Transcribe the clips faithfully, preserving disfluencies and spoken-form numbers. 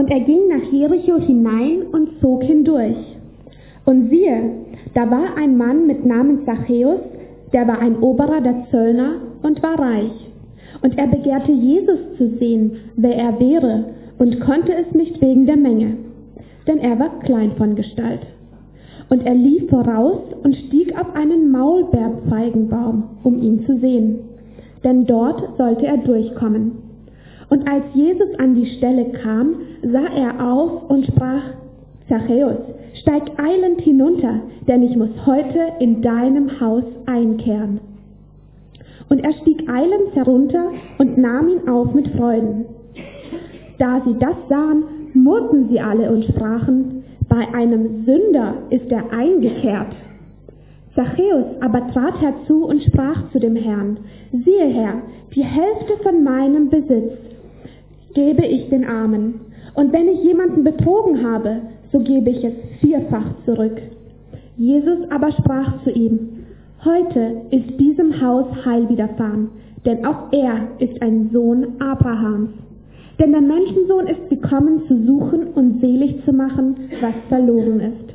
Und er ging nach Jericho hinein und zog hindurch. Und siehe, da war ein Mann mit Namen Zachäus, der war ein Oberer der Zöllner und war reich. Und er begehrte Jesus zu sehen, wer er wäre, und konnte es nicht wegen der Menge, denn er war klein von Gestalt. Und er lief voraus und stieg auf einen Maulbeerfeigenbaum, um ihn zu sehen, denn dort sollte er durchkommen. Und als Jesus an die Stelle kam, sah er auf und sprach: Zachäus, steig eilend hinunter, denn ich muss heute in deinem Haus einkehren. Und er stieg eilends herunter und nahm ihn auf mit Freuden. Da sie das sahen, murrten sie alle und sprachen: Bei einem Sünder ist er eingekehrt. Zachäus aber trat herzu und sprach zu dem Herrn: Siehe, Herr, die Hälfte von meinem Besitz gebe ich den Armen, und wenn ich jemanden betrogen habe, so gebe ich es vierfach zurück. Jesus aber sprach zu ihm: Heute ist diesem Haus Heil widerfahren, denn auch er ist ein Sohn Abrahams. Denn der Menschensohn ist gekommen, zu suchen und selig zu machen, was verloren ist.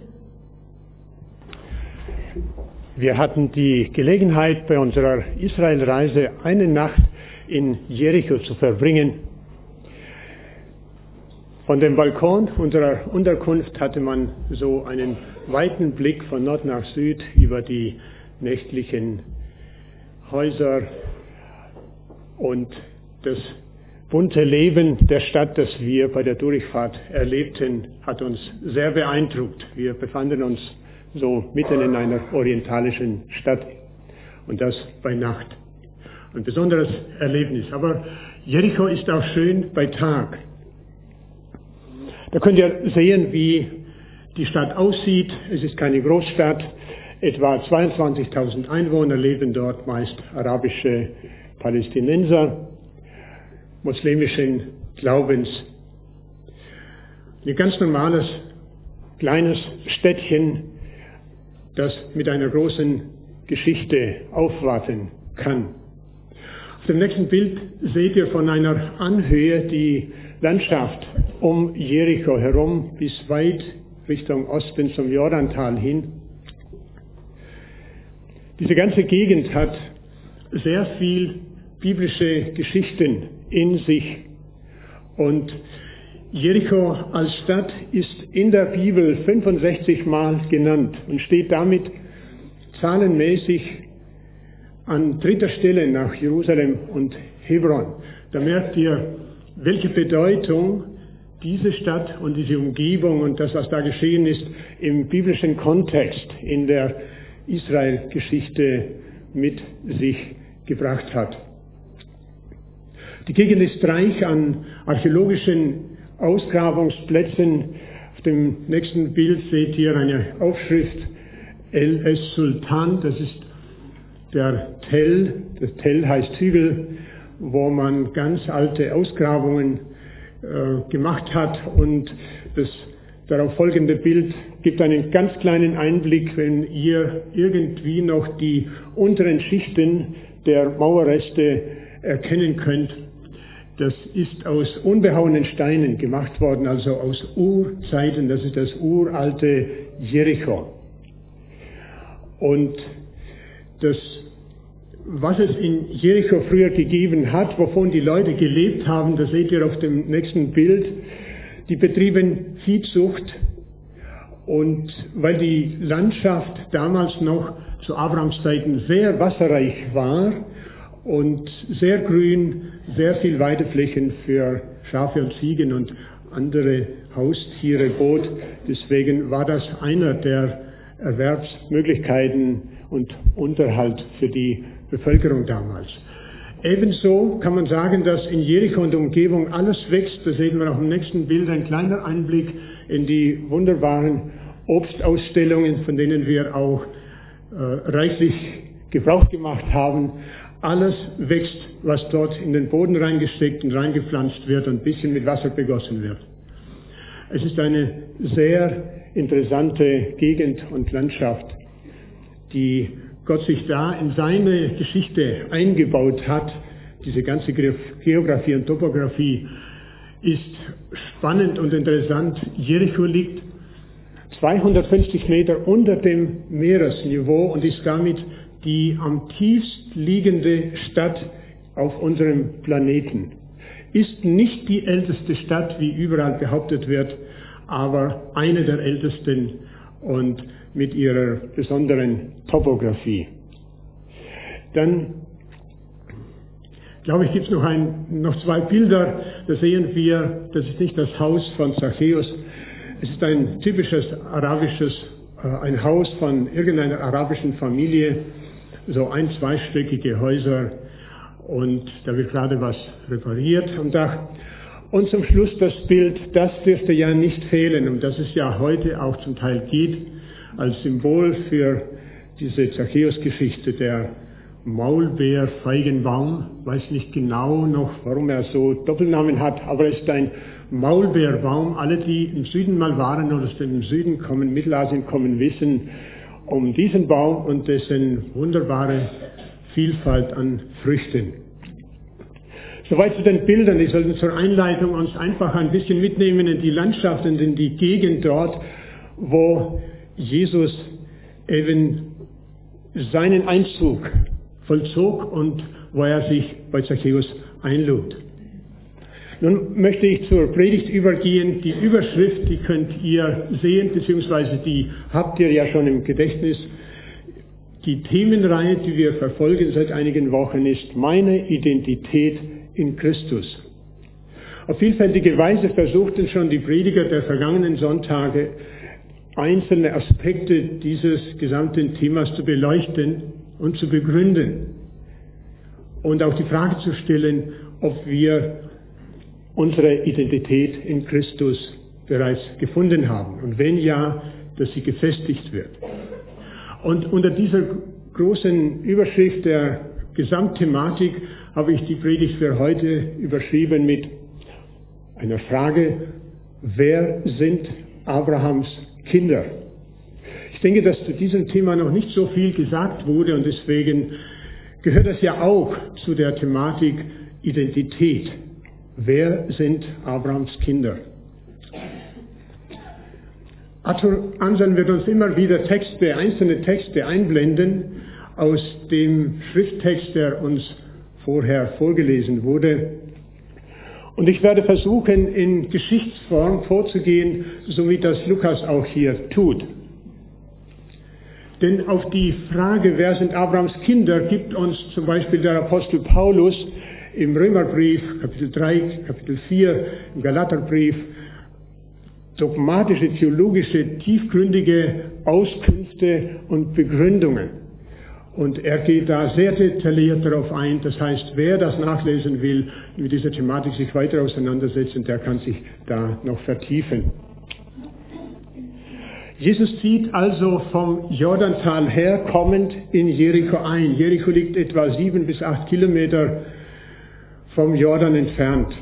Wir hatten die Gelegenheit, bei unserer Israelreise eine Nacht in Jericho zu verbringen. Von dem Balkon unserer Unterkunft hatte man so einen weiten Blick von Nord nach Süd über die nächtlichen Häuser und das bunte Leben der Stadt, das wir bei der Durchfahrt erlebten, hat uns sehr beeindruckt. Wir befanden uns so mitten in einer orientalischen Stadt und das bei Nacht. Ein besonderes Erlebnis. Aber Jericho ist auch schön bei Tag. Da könnt ihr sehen, wie die Stadt aussieht. Es ist keine Großstadt. Etwa zweiundzwanzigtausend Einwohner leben dort, meist arabische Palästinenser, muslimischen Glaubens. Ein ganz normales, kleines Städtchen, das mit einer großen Geschichte aufwarten kann. Auf dem nächsten Bild seht ihr von einer Anhöhe die Landschaft um Jericho herum bis weit Richtung Osten zum Jordantal hin. Diese ganze Gegend hat sehr viel biblische Geschichten in sich. Und Jericho als Stadt ist in der Bibel fünfundsechzig Mal genannt und steht damit zahlenmäßig an dritter Stelle nach Jerusalem und Hebron. Da merkt ihr, welche Bedeutung diese Stadt und diese Umgebung und das, was da geschehen ist, im biblischen Kontext in der Israel-Geschichte mit sich gebracht hat. Die Gegend ist reich an archäologischen Ausgrabungsplätzen. Auf dem nächsten Bild seht ihr eine Aufschrift El Es Sultan, das ist der Tell, das Tell heißt Hügel, wo man ganz alte Ausgrabungen äh, gemacht hat, und das darauf folgende Bild gibt einen ganz kleinen Einblick, wenn ihr irgendwie noch die unteren Schichten der Mauerreste erkennen könnt. Das ist aus unbehauenen Steinen gemacht worden, also aus Urzeiten. Das ist das uralte Jericho. Und das, was es in Jericho früher gegeben hat, wovon die Leute gelebt haben, das seht ihr auf dem nächsten Bild. Die betrieben Viehzucht, und weil die Landschaft damals noch zu Abrahams Zeiten sehr wasserreich war und sehr grün, sehr viel Weideflächen für Schafe und Ziegen und andere Haustiere bot, deswegen war das einer der Erwerbsmöglichkeiten und Unterhalt für die Bevölkerung damals. Ebenso kann man sagen, dass in Jericho und Umgebung alles wächst. Da sehen wir auch im nächsten Bild ein kleiner Einblick in die wunderbaren Obstausstellungen, von denen wir auch äh, reichlich Gebrauch gemacht haben. Alles wächst, was dort in den Boden reingesteckt und reingepflanzt wird und ein bisschen mit Wasser begossen wird. Es ist eine sehr interessante Gegend und Landschaft, die Gott sich da in seine Geschichte eingebaut hat, diese ganze Geografie und Topographie. ist spannend und interessant. Jericho liegt zweihundertfünfzig Meter unter dem Meeresniveau und ist damit die am tiefst liegende Stadt auf unserem Planeten. Ist nicht die älteste Stadt, wie überall behauptet wird, aber eine der ältesten und mit ihrer besonderen Topographie. Dann, glaube ich, gibt es noch, ein, noch zwei Bilder. Da sehen wir, das ist nicht das Haus von Zachäus. Es ist ein typisches arabisches, äh, ein Haus von irgendeiner arabischen Familie, so ein-, zweistöckige Häuser. Und da wird gerade was repariert am Dach. Und zum Schluss das Bild, das dürfte ja nicht fehlen, um das es ja heute auch zum Teil geht, als Symbol für diese Zachäus-Geschichte, der Maulbeerfeigenbaum. Weiß nicht genau noch, warum er so Doppelnamen hat, aber es ist ein Maulbeerbaum. Alle, die im Süden mal waren oder aus dem Süden kommen, Mittelasien kommen, wissen um diesen Baum und dessen wunderbare Vielfalt an Früchten. Soweit zu den Bildern. Ich sollte zur Einleitung uns einfach ein bisschen mitnehmen in die Landschaft und in die Gegend dort, wo Jesus eben seinen Einzug vollzog und wo er sich bei Zachäus einlud. Nun möchte ich zur Predigt übergehen. Die Überschrift, die könnt ihr sehen, beziehungsweise die habt ihr ja schon im Gedächtnis. Die Themenreihe, die wir verfolgen seit einigen Wochen, ist meine Identität in Christus. Auf vielfältige Weise versuchten schon die Prediger der vergangenen Sonntage, einzelne Aspekte dieses gesamten Themas zu beleuchten und zu begründen. Und auch die Frage zu stellen, ob wir unsere Identität in Christus bereits gefunden haben. Und wenn ja, dass sie gefestigt wird. Und unter dieser großen Überschrift der Gesamtthematik habe ich die Predigt für heute überschrieben mit einer Frage: Wer sind Abrahams Kinder? Ich denke, dass zu diesem Thema noch nicht so viel gesagt wurde und deswegen gehört das ja auch zu der Thematik Identität. Wer sind Abrahams Kinder? Arthur Anselm wird uns immer wieder Texte, einzelne Texte einblenden aus dem Schrifttext, der uns vorher vorgelesen wurde. Und ich werde versuchen, in Geschichtsform vorzugehen, so wie das Lukas auch hier tut. Denn auf die Frage, wer sind Abrahams Kinder, gibt uns zum Beispiel der Apostel Paulus im Römerbrief, Kapitel drei, Kapitel vier, im Galaterbrief, dogmatische, theologische, tiefgründige Auskünfte und Begründungen. Und er geht da sehr detailliert darauf ein. Das heißt, wer das nachlesen will, mit dieser Thematik sich weiter auseinandersetzen, der kann sich da noch vertiefen. Jesus zieht also vom Jordantal her kommend in Jericho ein. Jericho liegt etwa sieben bis acht Kilometer vom Jordan entfernt.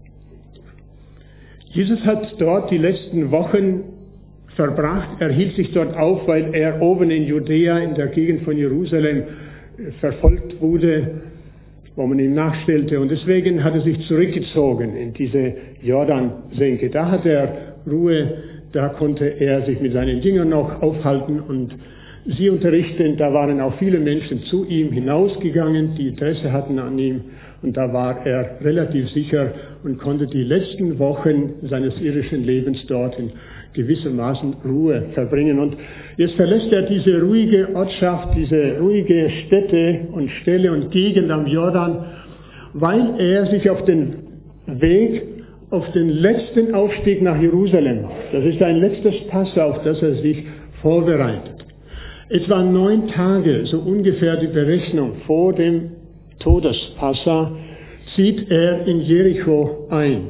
Jesus hat dort die letzten Wochen verbracht. Er hielt sich dort auf, weil er oben in Judäa, in der Gegend von Jerusalem, verfolgt wurde, wo man ihm nachstellte. Und deswegen hat er sich zurückgezogen in diese Jordansenke. Da hat er Ruhe, da konnte er sich mit seinen Jüngern noch aufhalten und sie unterrichten. Da waren auch viele Menschen zu ihm hinausgegangen, die Interesse hatten an ihm. Und da war er relativ sicher und konnte die letzten Wochen seines irdischen Lebens dort in gewissermaßen Ruhe verbringen. Und jetzt verlässt er diese ruhige Ortschaft, diese ruhige Stätte und Stelle und Gegend am Jordan, weil er sich auf den Weg, auf den letzten Aufstieg nach Jerusalem macht. Das ist ein letztes Pass, auf das er sich vorbereitet. Etwa neun Tage, so ungefähr die Berechnung, vor dem Todespassa, zieht er in Jericho ein.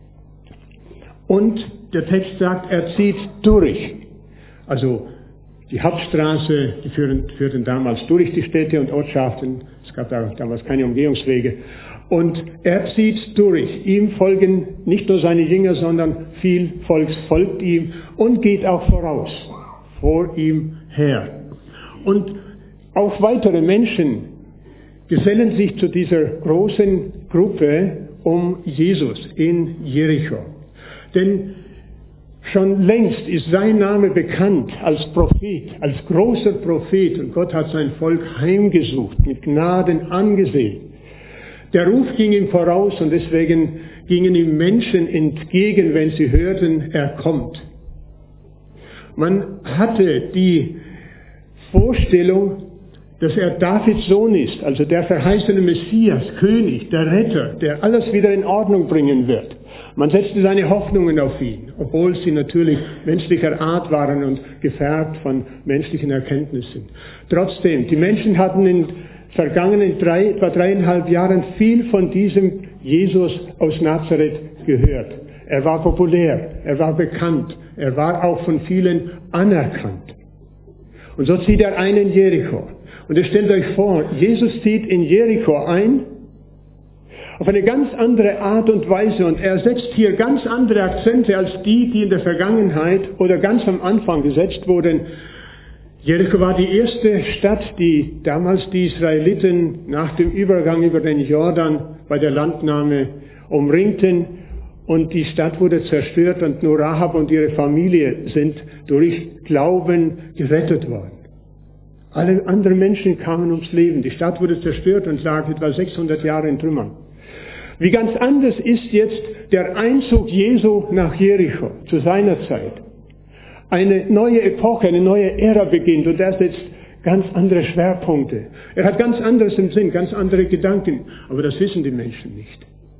Und der Text sagt, er zieht durch. Also die Hauptstraße, die führen, führten damals durch die Städte und Ortschaften. Es gab da damals keine Umgehungswege. Und er zieht durch. Ihm folgen nicht nur seine Jünger, sondern viel Volk folgt ihm und geht auch voraus, vor ihm her. Und auch weitere Menschen gesellen sich zu dieser großen Gruppe um Jesus in Jericho. Denn schon längst ist sein Name bekannt als Prophet, als großer Prophet, und Gott hat sein Volk heimgesucht, mit Gnaden angesehen. Der Ruf ging ihm voraus und deswegen gingen ihm Menschen entgegen, wenn sie hörten, er kommt. Man hatte die Vorstellung, dass er Davids Sohn ist, also der verheißene Messias, König, der Retter, der alles wieder in Ordnung bringen wird. Man setzte seine Hoffnungen auf ihn, obwohl sie natürlich menschlicher Art waren und gefärbt von menschlichen Erkenntnissen. Trotzdem, die Menschen hatten in vergangenen drei, etwa dreieinhalb Jahren viel von diesem Jesus aus Nazareth gehört. Er war populär, er war bekannt, er war auch von vielen anerkannt. Und so zieht er ein in Jericho. Und ihr stellt euch vor, Jesus zieht in Jericho ein, auf eine ganz andere Art und Weise, und er setzt hier ganz andere Akzente als die, die in der Vergangenheit oder ganz am Anfang gesetzt wurden. Jericho war die erste Stadt, die damals die Israeliten nach dem Übergang über den Jordan bei der Landnahme umringten, und die Stadt wurde zerstört und nur Rahab und ihre Familie sind durch Glauben gerettet worden. Alle anderen Menschen kamen ums Leben. Die Stadt wurde zerstört und lag etwa sechshundert Jahre in Trümmern. Wie ganz anders ist jetzt der Einzug Jesu nach Jericho zu seiner Zeit. Eine neue Epoche, eine neue Ära beginnt, und er setzt ganz andere Schwerpunkte. Er hat ganz anderes im Sinn, ganz andere Gedanken, aber das wissen die Menschen nicht.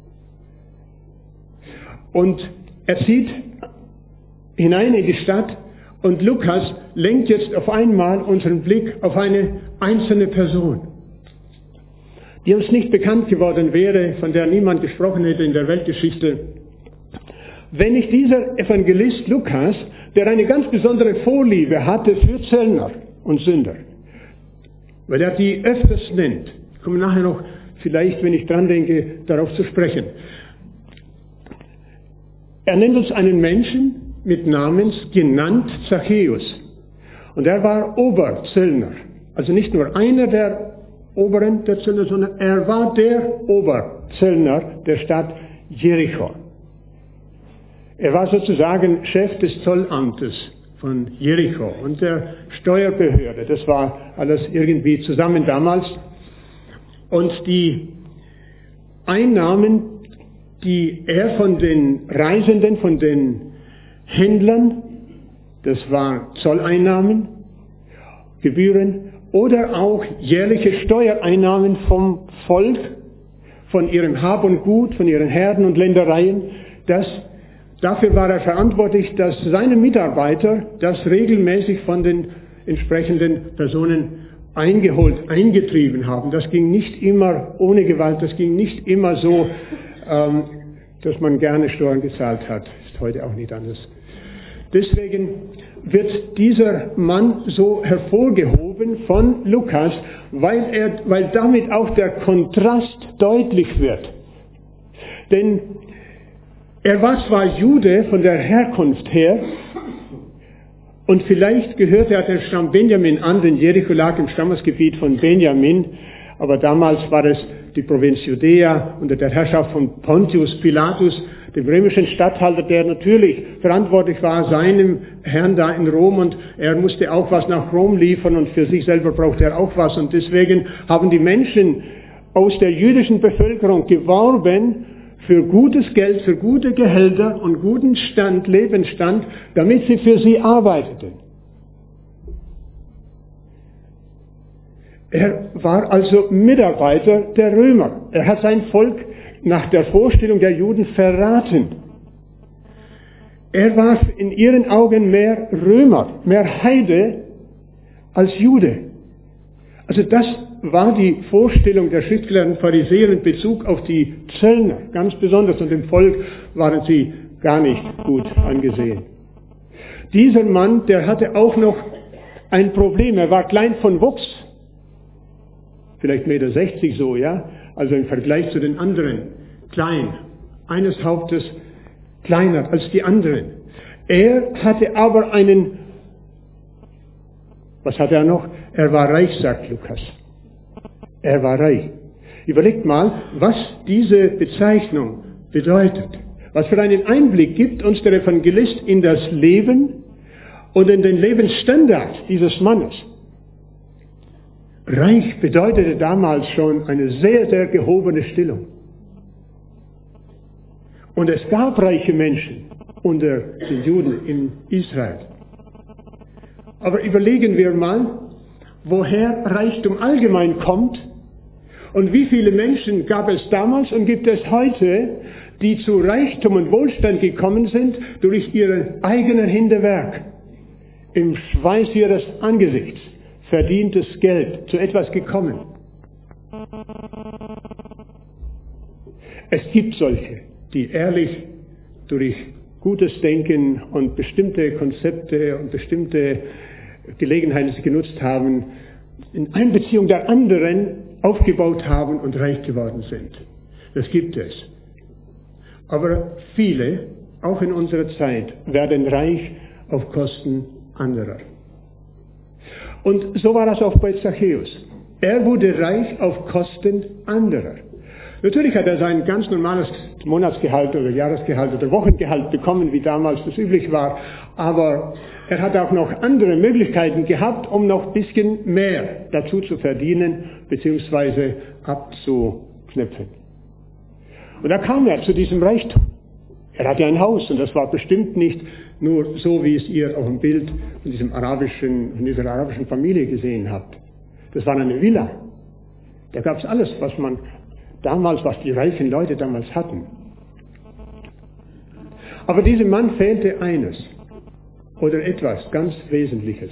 Und er zieht hinein in die Stadt, und Lukas lenkt jetzt auf einmal unseren Blick auf eine einzelne Person, die uns nicht bekannt geworden wäre, von der niemand gesprochen hätte in der Weltgeschichte, wenn nicht dieser Evangelist Lukas, der eine ganz besondere Vorliebe hatte für Zöllner und Sünder, weil er die öfters nennt. Ich komme nachher noch, vielleicht, wenn ich dran denke, darauf zu sprechen. Er nennt uns einen Menschen mit Namens genannt Zachäus. Und er war Oberzöllner. Also nicht nur einer der Oberen der Zöllner, sondern er war der Oberzöllner der Stadt Jericho. Er war sozusagen Chef des Zollamtes von Jericho und der Steuerbehörde. Das war alles irgendwie zusammen damals. Und die Einnahmen, die er von den Reisenden, von den Händlern, das waren Zolleinnahmen, Gebühren oder auch jährliche Steuereinnahmen vom Volk, von ihrem Hab und Gut, von ihren Herden und Ländereien. Das, dafür war er verantwortlich, dass seine Mitarbeiter das regelmäßig von den entsprechenden Personen eingeholt, eingetrieben haben. Das ging nicht immer ohne Gewalt, das ging nicht immer so, ähm, dass man gerne Steuern gezahlt hat. Ist heute auch nicht anders. Deswegen wird dieser Mann so hervorgehoben von Lukas, weil er, weil damit auch der Kontrast deutlich wird. Denn er war zwar Jude von der Herkunft her, und vielleicht gehörte er dem Stamm Benjamin an, denn Jericho lag im Stammesgebiet von Benjamin, aber damals war es die Provinz Judäa unter der Herrschaft von Pontius Pilatus, dem römischen Statthalter, der natürlich verantwortlich war seinem Herrn da in Rom, und er musste auch was nach Rom liefern und für sich selber brauchte er auch was, und deswegen haben die Menschen aus der jüdischen Bevölkerung geworben für gutes Geld, für gute Gehälter und guten Stand, Lebensstand, damit sie für sie arbeiteten. Er war also Mitarbeiter der Römer. Er hat sein Volk nach der Vorstellung der Juden verraten. Er war in ihren Augen mehr Römer, mehr Heide als Jude. Also das war die Vorstellung der schriftgelehrten Pharisäer in Bezug auf die Zöllner. Ganz besonders, und im Volk waren sie gar nicht gut angesehen. Dieser Mann, der hatte auch noch ein Problem. Er war klein von Wuchs. Vielleicht eins Komma sechzig Meter so, ja. Also im Vergleich zu den anderen. Klein. Eines Hauptes kleiner als die anderen. Er hatte aber einen, was hatte er noch? Er war reich, sagt Lukas. Er war reich. Überlegt mal, was diese Bezeichnung bedeutet. Was für einen Einblick gibt uns der Evangelist in das Leben und in den Lebensstandard dieses Mannes. Reich bedeutete damals schon eine sehr, sehr gehobene Stellung. Und es gab reiche Menschen unter den Juden in Israel. Aber überlegen wir mal, woher Reichtum allgemein kommt und wie viele Menschen gab es damals und gibt es heute, die zu Reichtum und Wohlstand gekommen sind durch ihre eigenen Hände Werk, im Schweiß ihres Angesichts verdientes Geld zu etwas gekommen. Es gibt solche, die ehrlich durch gutes Denken und bestimmte Konzepte und bestimmte Gelegenheiten, die sie genutzt haben, in Einbeziehung der anderen aufgebaut haben und reich geworden sind. Das gibt es. Aber viele, auch in unserer Zeit, werden reich auf Kosten anderer. Und so war das auch bei Zachäus. Er wurde reich auf Kosten anderer. Natürlich hat er sein ganz normales Monatsgehalt oder Jahresgehalt oder Wochengehalt bekommen, wie damals das üblich war. Aber er hat auch noch andere Möglichkeiten gehabt, um noch ein bisschen mehr dazu zu verdienen, beziehungsweise abzuknüpfen. Und da kam er zu diesem Reichtum. Er hatte ein Haus und das war bestimmt nicht nur so, wie es ihr auf dem Bild von, diesem arabischen, von dieser arabischen Familie gesehen habt. Das war eine Villa. Da gab es alles, was man damals, was die reichen Leute damals hatten. Aber diesem Mann fehlte eines oder etwas ganz Wesentliches.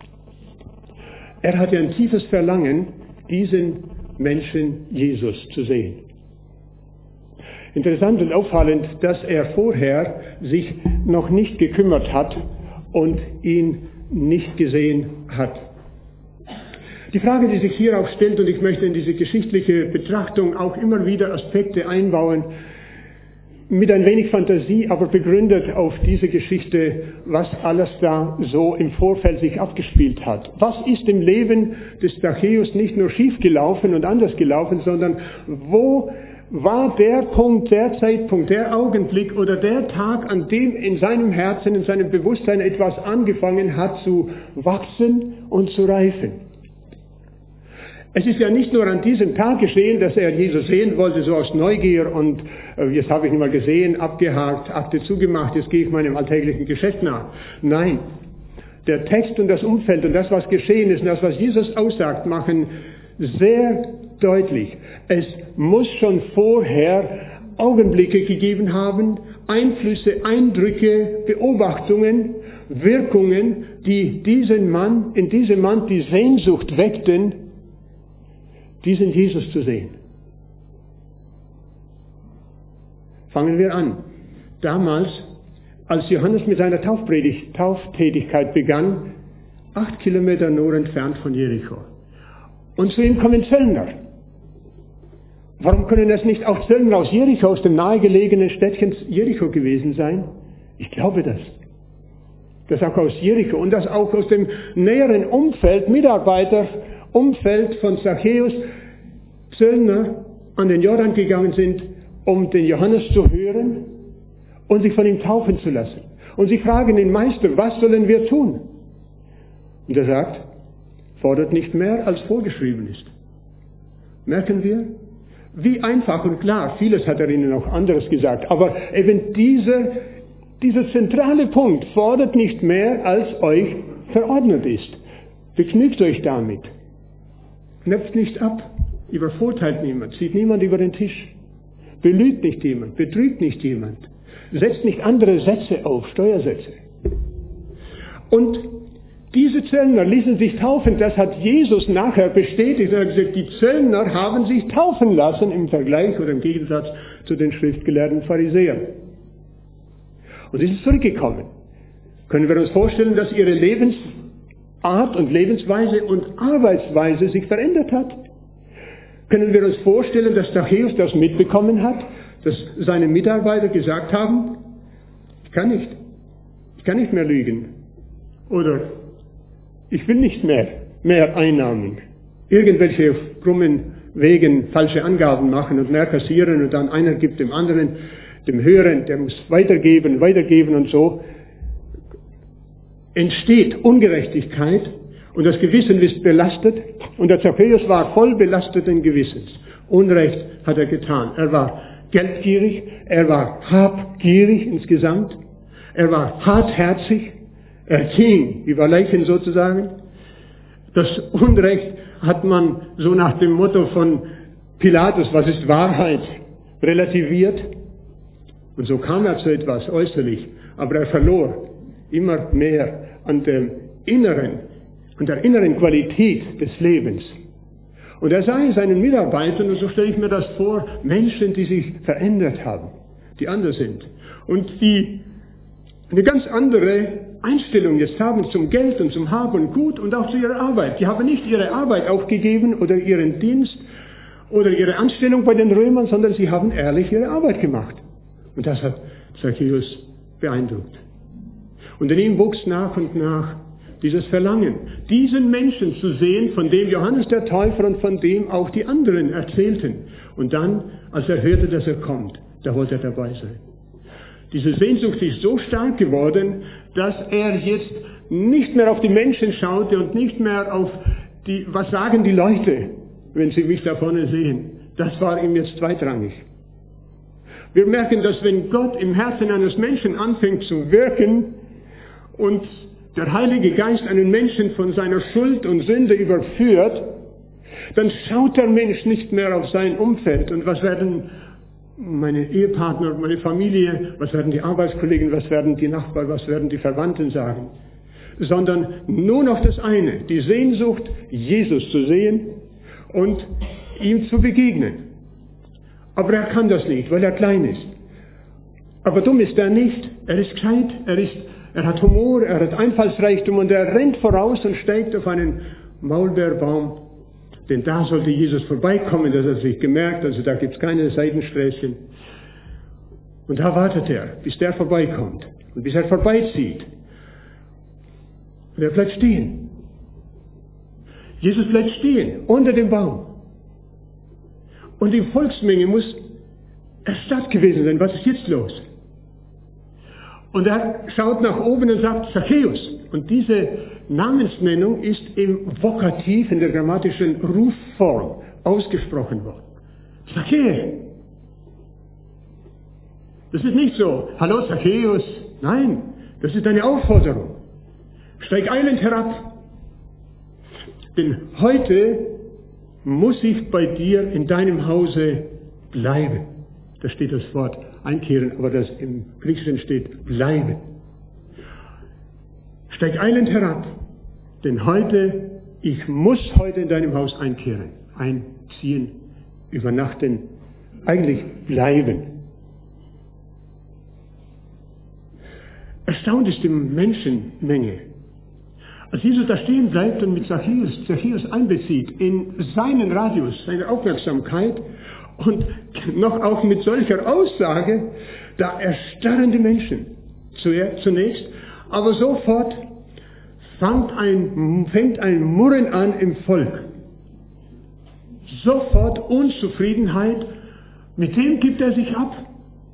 Er hatte ein tiefes Verlangen, diesen Menschen Jesus zu sehen. Interessant und auffallend, dass er vorher sich noch nicht gekümmert hat und ihn nicht gesehen hat. Die Frage, die sich hier auch stellt, und ich möchte in diese geschichtliche Betrachtung auch immer wieder Aspekte einbauen, mit ein wenig Fantasie, aber begründet auf diese Geschichte, was alles da so im Vorfeld sich abgespielt hat. Was ist im Leben des Zachäus nicht nur schiefgelaufen und anders gelaufen, sondern wo war der Punkt, der Zeitpunkt, der Augenblick oder der Tag, an dem in seinem Herzen, in seinem Bewusstsein etwas angefangen hat zu wachsen und zu reifen. Es ist ja nicht nur an diesem Tag geschehen, dass er Jesus sehen wollte, so aus Neugier und äh, jetzt habe ich ihn mal gesehen, abgehakt, Akte zugemacht, jetzt gehe ich meinem alltäglichen Geschäft nach. Nein, der Text und das Umfeld und das, was geschehen ist und das, was Jesus aussagt, machen sehr deutlich. Es muss schon vorher Augenblicke gegeben haben, Einflüsse, Eindrücke, Beobachtungen, Wirkungen, die diesen Mann, in diesem Mann die Sehnsucht weckten, diesen Jesus zu sehen. Fangen wir an. Damals, als Johannes mit seiner Taufpredigt, Tauftätigkeit begann, acht Kilometer nur entfernt von Jericho. Und zu ihm kommen Zöllner. Warum können es nicht auch Zöllner aus Jericho, aus dem nahegelegenen Städtchen Jericho gewesen sein? Ich glaube das. Dass auch aus Jericho und dass auch aus dem näheren Umfeld, Mitarbeiterumfeld von Zachäus, Zöllner an den Jordan gegangen sind, um den Johannes zu hören und sich von ihm taufen zu lassen. Und sie fragen den Meister, was sollen wir tun? Und er sagt, fordert nicht mehr, als vorgeschrieben ist. Merken wir? Wie einfach und klar, vieles hat er ihnen auch anderes gesagt, aber eben dieser, dieser zentrale Punkt fordert nicht mehr, als euch verordnet ist. Begnügt euch damit. Knöpft nicht ab, übervorteilt niemand, zieht niemand über den Tisch. Belügt nicht jemand, betrügt nicht jemand, setzt nicht andere Sätze auf, Steuersätze. Und diese Zöllner ließen sich taufen, das hat Jesus nachher bestätigt. Er hat gesagt, die Zöllner haben sich taufen lassen im Vergleich oder im Gegensatz zu den schriftgelehrten Pharisäern. Und sie sind zurückgekommen. Können wir uns vorstellen, dass ihre Lebensart und Lebensweise und Arbeitsweise sich verändert hat? Können wir uns vorstellen, dass Zachäus das mitbekommen hat, dass seine Mitarbeiter gesagt haben, ich kann nicht, ich kann nicht mehr lügen. Oder ich will nicht mehr, mehr Einnahmen. Irgendwelche krummen Wegen falsche Angaben machen und mehr kassieren und dann einer gibt dem anderen, dem Höheren, der muss weitergeben, weitergeben und so, entsteht Ungerechtigkeit und das Gewissen ist belastet und der Zachäus war voll belasteten Gewissens. Unrecht hat er getan. Er war geldgierig, er war habgierig insgesamt, er war hartherzig, er ging über Leichen sozusagen. Das Unrecht hat man so nach dem Motto von Pilatus, was ist Wahrheit, relativiert. Und so kam er zu etwas äußerlich, aber er verlor immer mehr an dem inneren, an der inneren Qualität des Lebens. Und er sah in seinen Mitarbeitern, und so stelle ich mir das vor, Menschen, die sich verändert haben, die anders sind und die eine ganz andere Einstellung jetzt haben zum Geld und zum Hab und Gut und auch zu ihrer Arbeit. Die haben nicht ihre Arbeit aufgegeben oder ihren Dienst oder ihre Anstellung bei den Römern, sondern sie haben ehrlich ihre Arbeit gemacht. Und das hat Zachäus beeindruckt. Und in ihm wuchs nach und nach dieses Verlangen, diesen Menschen zu sehen, von dem Johannes der Täufer und von dem auch die anderen erzählten. Und dann, als er hörte, dass er kommt, da wollte er dabei sein. Diese Sehnsucht ist so stark geworden, dass er jetzt nicht mehr auf die Menschen schaute und nicht mehr auf die, was sagen die Leute, wenn sie mich da vorne sehen. Das war ihm jetzt zweitrangig. Wir merken, dass wenn Gott im Herzen eines Menschen anfängt zu wirken und der Heilige Geist einen Menschen von seiner Schuld und Sünde überführt, dann schaut der Mensch nicht mehr auf sein Umfeld und was werden meine Ehepartner, meine Familie, was werden die Arbeitskollegen, was werden die Nachbarn, was werden die Verwandten sagen, sondern nur noch das eine, die Sehnsucht, Jesus zu sehen und ihm zu begegnen. Aber er kann das nicht, weil er klein ist. Aber dumm ist er nicht, er ist gescheit, er ist, er hat Humor, er hat Einfallsreichtum und er rennt voraus und steigt auf einen Maulbeerbaum. Denn da sollte Jesus vorbeikommen, das hat er sich gemerkt, also da gibt es keine Seitensträßchen. Und da wartet er, bis der vorbeikommt und bis er vorbeizieht. Und er bleibt stehen. Jesus bleibt stehen, unter dem Baum. Und die Volksmenge muss erstarrt gewesen sein, was ist jetzt los? Und er schaut nach oben und sagt, Zachäus. Und diese Namensnennung ist im Vokativ, in der grammatischen Rufform ausgesprochen worden. Zachäus. Das ist nicht so, hallo Zachäus. Nein, das ist eine Aufforderung. Steig eilend herab. Denn heute muss ich bei dir in deinem Hause bleiben. Da steht das Wort einkehren, aber das im Griechischen steht bleiben. Steig eilend herab, denn heute, ich muss heute in deinem Haus einkehren, einziehen, übernachten, eigentlich bleiben. Erstaunt ist die Menschenmenge. Als Jesus da stehen bleibt und mit Zachäus, Zachäus einbezieht in seinen Radius, seine Aufmerksamkeit und noch auch mit solcher Aussage, da erstarren die Menschen zunächst, aber sofort fängt ein, fängt ein Murren an im Volk. Sofort Unzufriedenheit, mit wem gibt er sich ab?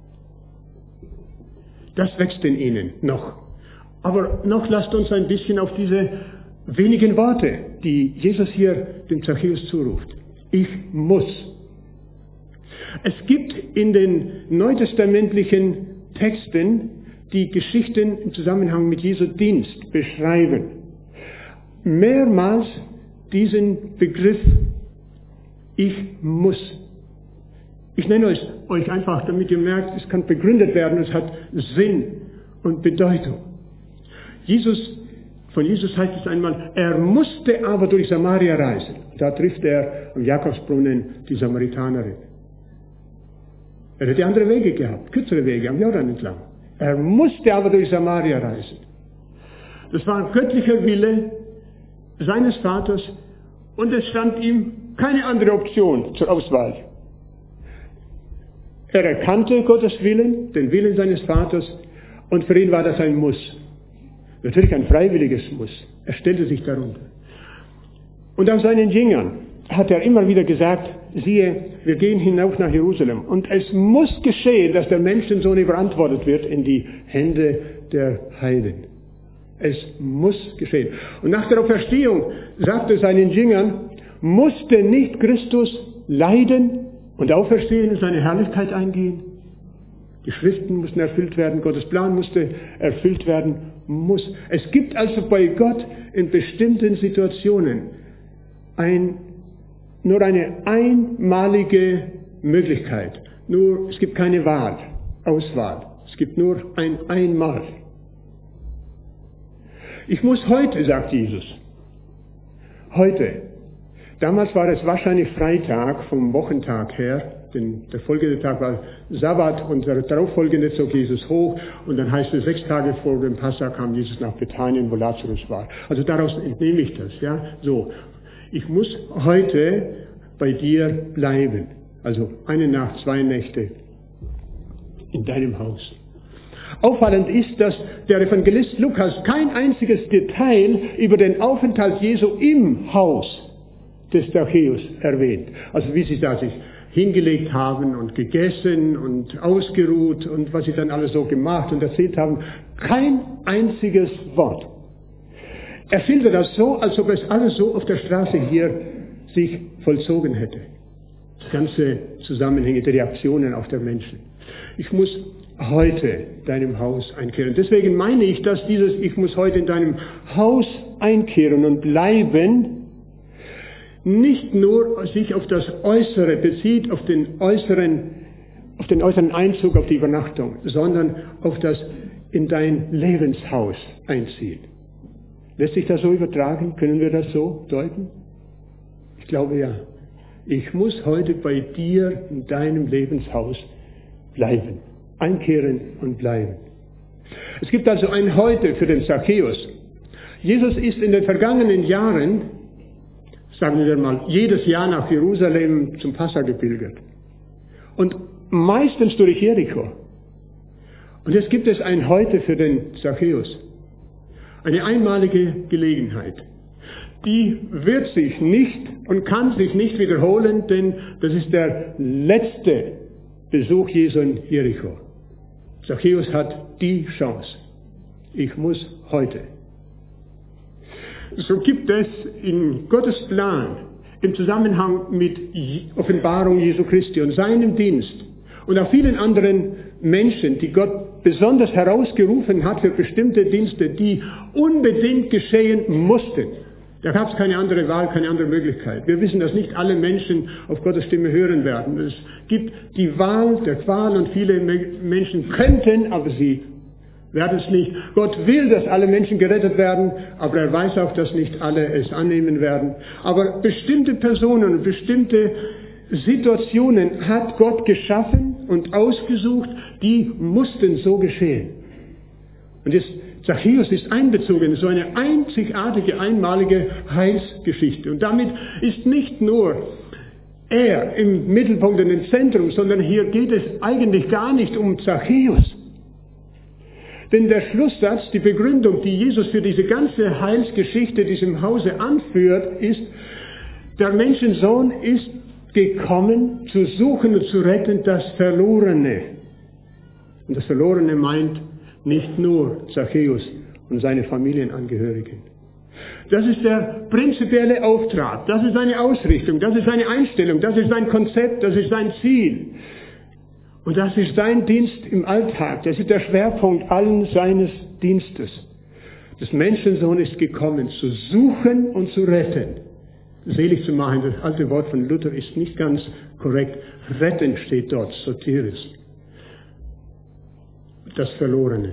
Das wächst in ihnen noch. Aber noch lasst uns ein bisschen auf diese wenigen Worte, die Jesus hier dem Zachäus zuruft. Ich muss. Es gibt in den neutestamentlichen Texten, die Geschichten im Zusammenhang mit Jesu Dienst beschreiben, mehrmals diesen Begriff, ich muss. Ich nenne euch, euch einfach, damit ihr merkt, es kann begründet werden, es hat Sinn und Bedeutung. Jesus, von Jesus heißt es einmal, er musste aber durch Samaria reisen. Da trifft er am Jakobsbrunnen die Samaritanerin. Er hätte andere Wege gehabt, kürzere Wege am Jordan entlang. Er musste aber durch Samaria reisen. Das war ein göttlicher Wille seines Vaters und es stand ihm keine andere Option zur Auswahl. Er erkannte Gottes Willen, den Willen seines Vaters, und für ihn war das ein Muss. Natürlich ein freiwilliges Muss. Er stellte sich darunter. Und auch seinen Jüngern hat er immer wieder gesagt, siehe, wir gehen hinauf nach Jerusalem. Und es muss geschehen, dass der Menschensohn überantwortet wird in die Hände der Heiden. Es muss geschehen. Und nach der Auferstehung sagte er seinen Jüngern, musste nicht Christus leiden und auferstehen und seine Herrlichkeit eingehen? Die Schriften mussten erfüllt werden, Gottes Plan musste erfüllt werden, muss. Es gibt also bei Gott in bestimmten Situationen ein, nur eine einmalige Möglichkeit. Nur, es gibt keine Wahl, Auswahl. Es gibt nur ein Einmal. Ich muss heute, sagt Jesus, heute. Damals war es wahrscheinlich Freitag vom Wochentag her, denn der folgende Tag war Sabbat und der darauffolgende zog Jesus hoch und dann heißt es, sechs Tage vor dem Passa kam Jesus nach Bethanien, wo Lazarus war. Also daraus entnehme ich das, ja, so. Ich muss heute bei dir bleiben. Also eine Nacht, zwei Nächte in deinem Haus. Auffallend ist, dass der Evangelist Lukas kein einziges Detail über den Aufenthalt Jesu im Haus des Zachäus erwähnt. Also wie sie da sich hingelegt haben und gegessen und ausgeruht und was sie dann alles so gemacht und erzählt haben. Kein einziges Wort. Er schildert das so, als ob es alles so auf der Straße hier sich vollzogen hätte. Ganze Zusammenhänge, die Reaktionen auf der Menschen. Ich muss heute deinem Haus einkehren. Deswegen meine ich, dass dieses Ich muss heute in deinem Haus einkehren und bleiben nicht nur sich auf das Äußere bezieht, auf den äußeren, auf den äußeren Einzug, auf die Übernachtung, sondern auf das in dein Lebenshaus einziehen. Lässt sich das so übertragen? Können wir das so deuten? Ich glaube ja. Ich muss heute bei dir in deinem Lebenshaus bleiben. Einkehren und bleiben. Es gibt also ein Heute für den Zachäus. Jesus ist in den vergangenen Jahren, sagen wir mal, jedes Jahr nach Jerusalem zum Passa gepilgert. Und meistens durch Jericho. Und jetzt gibt es ein Heute für den Zachäus. Eine einmalige Gelegenheit. Die wird sich nicht und kann sich nicht wiederholen, denn das ist der letzte Besuch Jesu in Jericho. Zachäus hat die Chance. Ich muss heute. So gibt es in Gottes Plan im Zusammenhang mit Offenbarung Jesu Christi und seinem Dienst und auch vielen anderen Menschen, die Gott besonders herausgerufen hat für bestimmte Dienste, die unbedingt geschehen mussten. Da gab es keine andere Wahl, keine andere Möglichkeit. Wir wissen, dass nicht alle Menschen auf Gottes Stimme hören werden. Es gibt die Wahl der Qual und viele Menschen könnten, aber sie werden es nicht. Gott will, dass alle Menschen gerettet werden, aber er weiß auch, dass nicht alle es annehmen werden. Aber bestimmte Personen und bestimmte Situationen hat Gott geschaffen und ausgesucht, die mussten so geschehen. Und jetzt Zachäus ist einbezogen in so eine einzigartige, einmalige Heilsgeschichte. Und damit ist nicht nur er im Mittelpunkt und im Zentrum, sondern hier geht es eigentlich gar nicht um Zachäus. Denn der Schlusssatz, die Begründung, die Jesus für diese ganze Heilsgeschichte diesem Hause anführt, ist, der Menschensohn ist gekommen, zu suchen und zu retten das Verlorene. Und das Verlorene meint nicht nur Zachäus und seine Familienangehörigen. Das ist der prinzipielle Auftrag, das ist seine Ausrichtung, das ist seine Einstellung, das ist sein Konzept, das ist sein Ziel. Und das ist sein Dienst im Alltag, das ist der Schwerpunkt allen seines Dienstes. Das Menschensohn ist gekommen, zu suchen und zu retten. Selig zu machen, das alte Wort von Luther ist nicht ganz korrekt. Retten steht dort, Soteris. Das Verlorene.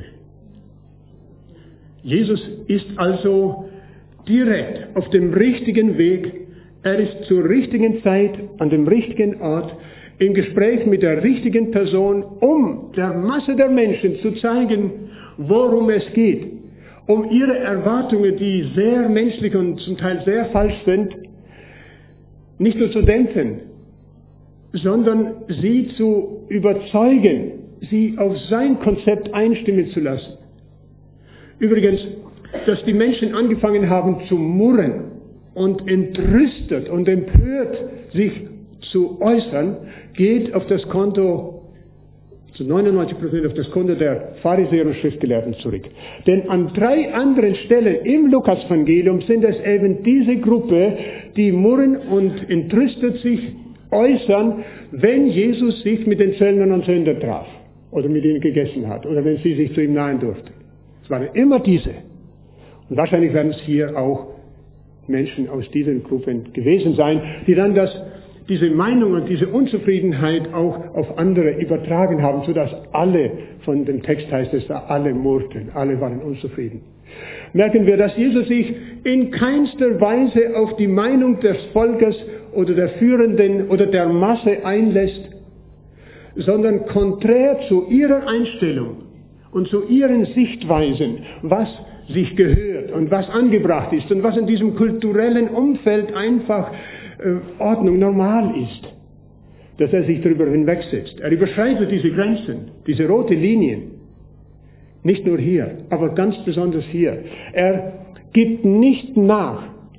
Jesus ist also direkt auf dem richtigen Weg. Er ist zur richtigen Zeit an dem richtigen Ort im Gespräch mit der richtigen Person, um der Masse der Menschen zu zeigen, worum es geht. Um ihre Erwartungen, die sehr menschlich und zum Teil sehr falsch sind, nicht nur zu dämpfen, sondern sie zu überzeugen, sie auf sein Konzept einstimmen zu lassen. Übrigens, dass die Menschen angefangen haben zu murren, und entrüstet und empört sich zu äußern, geht auf das Konto, zu neunundneunzig Prozent auf das Konto der Pharisäer und Schriftgelehrten zurück. Denn an drei anderen Stellen im Lukasevangelium sind es eben diese Gruppe, die murren und entrüstet sich äußern, wenn Jesus sich mit den Zöllnern und Sündern traf oder mit ihnen gegessen hat oder wenn sie sich zu ihm nahen durften. Es waren immer diese. Und wahrscheinlich werden es hier auch Menschen aus diesen Gruppen gewesen sein, die dann das diese Meinung und diese Unzufriedenheit auch auf andere übertragen haben, sodass alle, von dem Text heißt es, da alle murrten, alle waren unzufrieden. Merken wir, dass Jesus sich in keinster Weise auf die Meinung des Volkes oder der Führenden oder der Masse einlässt, sondern konträr zu ihrer Einstellung und zu ihren Sichtweisen, was sich gehört und was angebracht ist und was in diesem kulturellen Umfeld einfach Ordnung normal ist, dass er sich darüber hinwegsetzt. Er überschreitet diese Grenzen, diese rote Linien. Nicht nur hier, aber ganz besonders hier. Er gibt nicht nach,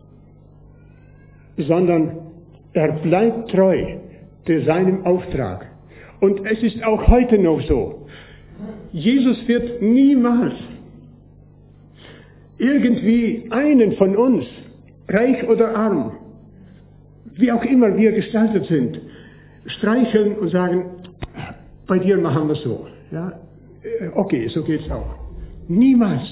sondern er bleibt treu zu seinem Auftrag. Und es ist auch heute noch so. Jesus wird niemals irgendwie einen von uns, reich oder arm, wie auch immer wir gestaltet sind, streicheln und sagen, bei dir machen wir so. Ja? Okay, so geht's auch. Niemals.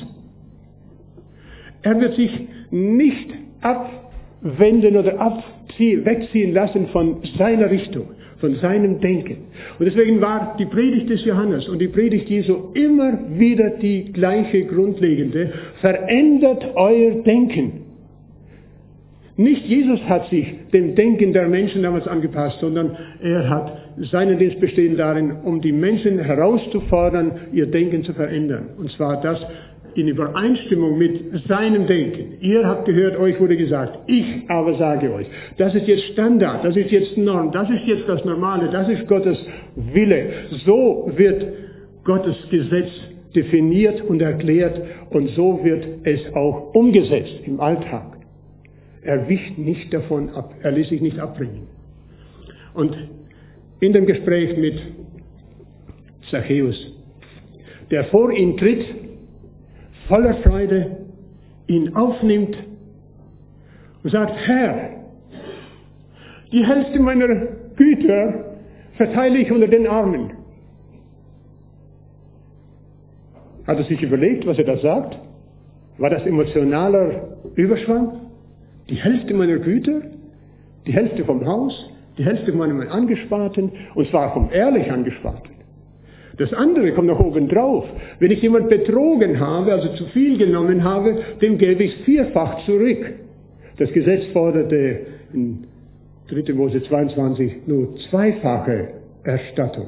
Er wird sich nicht abwenden oder abziehen, wegziehen lassen von seiner Richtung, von seinem Denken. Und deswegen war die Predigt des Johannes und die Predigt Jesu immer wieder die gleiche grundlegende: Verändert euer Denken. Nicht Jesus hat sich dem Denken der Menschen damals angepasst, sondern er hat seinen Dienst bestehen darin, um die Menschen herauszufordern, ihr Denken zu verändern. Und zwar das in Übereinstimmung mit seinem Denken. Ihr habt gehört, euch wurde gesagt, ich aber sage euch, das ist jetzt Standard, das ist jetzt Norm, das ist jetzt das Normale, das ist Gottes Wille. So wird Gottes Gesetz definiert und erklärt und so wird es auch umgesetzt im Alltag. Er wich nicht davon ab, er ließ sich nicht abbringen. Und in dem Gespräch mit Zachäus, der vor ihn tritt, voller Freude, ihn aufnimmt und sagt, Herr, die Hälfte meiner Güter verteile ich unter den Armen. Hat er sich überlegt, was er da sagt? War das emotionaler Überschwang? Die Hälfte meiner Güter, die Hälfte vom Haus, die Hälfte von meinem Angesparten, und zwar vom ehrlich Angesparten. Das andere kommt noch oben drauf. Wenn ich jemand betrogen habe, also zu viel genommen habe, dem gebe ich vierfach zurück. Das Gesetz forderte in dritter Mose zweiundzwanzig nur zweifache Erstattung.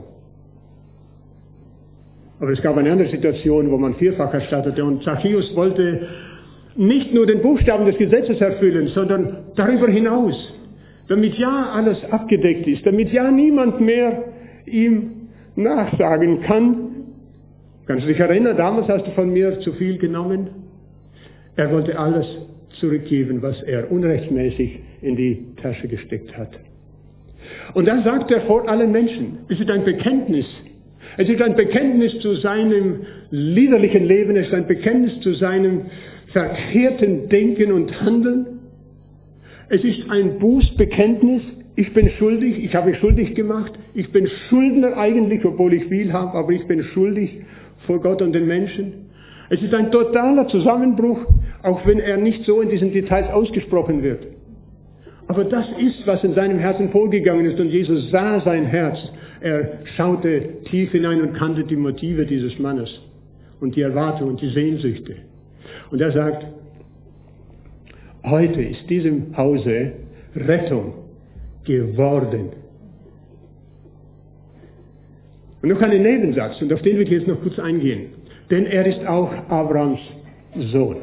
Aber es gab eine andere Situation, wo man vierfach erstattete, und Zachäus wollte nicht nur den Buchstaben des Gesetzes erfüllen, sondern darüber hinaus, damit ja alles abgedeckt ist, damit ja niemand mehr ihm nachsagen kann. Kannst du dich erinnern, damals hast du von mir zu viel genommen? Er wollte alles zurückgeben, was er unrechtmäßig in die Tasche gesteckt hat. Und dann sagt er vor allen Menschen, es ist ein Bekenntnis. Es ist ein Bekenntnis zu seinem liederlichen Leben, es ist ein Bekenntnis zu seinem verkehrten Denken und Handeln. Es ist ein Bußbekenntnis. Ich bin schuldig, ich habe mich schuldig gemacht. Ich bin Schuldner eigentlich, obwohl ich viel habe, aber ich bin schuldig vor Gott und den Menschen. Es ist ein totaler Zusammenbruch, auch wenn er nicht so in diesen Details ausgesprochen wird. Aber das ist, was in seinem Herzen vorgegangen ist, und Jesus sah sein Herz. Er schaute tief hinein und kannte die Motive dieses Mannes und die Erwartungen und die Sehnsüchte. Und er sagt, heute ist diesem Hause Rettung geworden. Und noch einen Nebensatz, und auf den will ich jetzt noch kurz eingehen. Denn er ist auch Abrahams Sohn.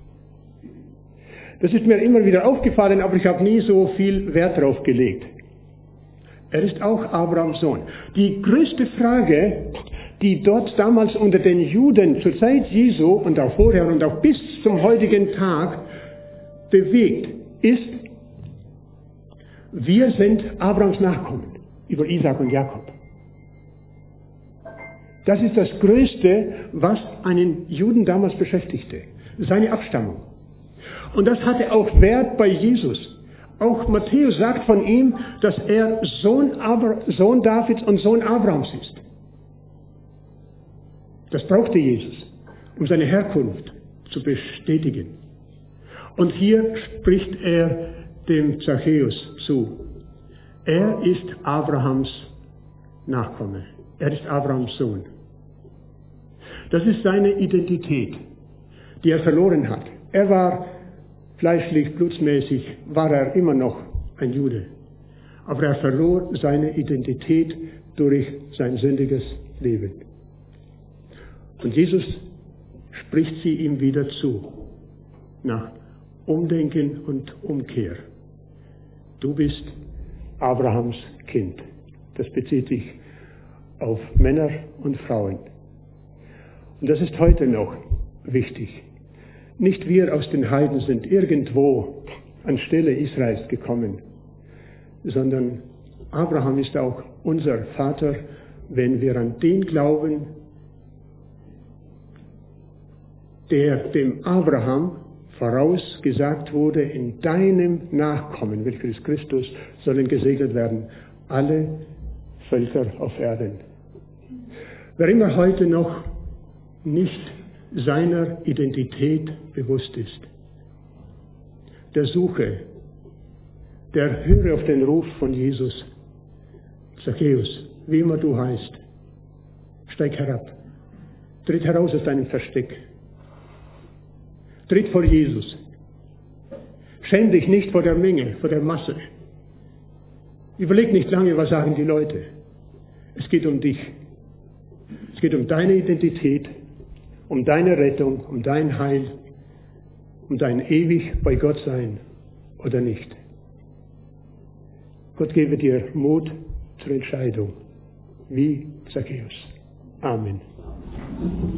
Das ist mir immer wieder aufgefallen, aber ich habe nie so viel Wert darauf gelegt. Er ist auch Abrahams Sohn. Die größte Frage, die dort damals unter den Juden zur Zeit Jesu und auch vorher und auch bis zum heutigen Tag bewegt, ist, wir sind Abrahams Nachkommen über Isaak und Jakob. Das ist das Größte, was einen Juden damals beschäftigte, seine Abstammung. Und das hatte auch Wert bei Jesus. Auch Matthäus sagt von ihm, dass er Sohn, Abra- Sohn Davids und Sohn Abrahams ist. Das brauchte Jesus, um seine Herkunft zu bestätigen. Und hier spricht er dem Zachäus zu. Er ist Abrahams Nachkomme. Er ist Abrahams Sohn. Das ist seine Identität, die er verloren hat. Er war fleischlich, blutsmäßig, war er immer noch ein Jude. Aber er verlor seine Identität durch sein sündiges Leben. Und Jesus spricht sie ihm wieder zu, nach Umdenken und Umkehr. Du bist Abrahams Kind. Das bezieht sich auf Männer und Frauen. Und das ist heute noch wichtig. Nicht wir aus den Heiden sind irgendwo anstelle Israels gekommen, sondern Abraham ist auch unser Vater, wenn wir an den glauben, der dem Abraham vorausgesagt wurde, in deinem Nachkommen, welcher ist Christus, sollen gesegnet werden alle Völker auf Erden. Wer immer heute noch nicht seiner Identität bewusst ist, der suche, der höre auf den Ruf von Jesus. Zachäus, wie immer du heißt, steig herab, tritt heraus aus deinem Versteck, tritt vor Jesus, schäm dich nicht vor der Menge, vor der Masse, überleg nicht lange, was sagen die Leute. Es geht um dich, es geht um deine Identität, um deine Rettung, um dein Heil, um dein ewig bei Gott sein oder nicht. Gott gebe dir Mut zur Entscheidung, wie Zachäus. Amen.